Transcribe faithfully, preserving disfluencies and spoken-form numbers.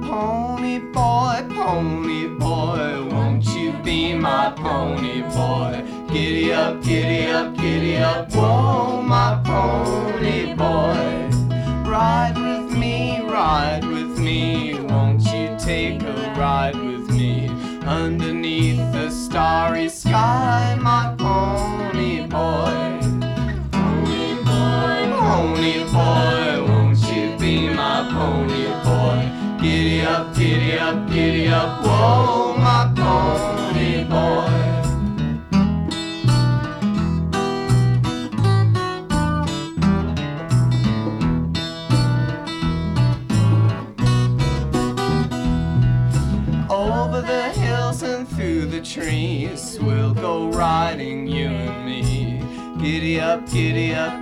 Pony boy, pony boy, won't you be my pony boy? Giddy up, giddy up, giddy up, whoa, my pony boy. Ride with me, ride with me, won't you take a ride with me? Underneath the starry sky, my pony boy. Pony boy, pony boy, won't you be my pony boy? Giddy up, giddy up, giddy up, whoa, my pony boy. Over the hills and through the trees, we'll go riding, you and me. Giddy up, giddy up,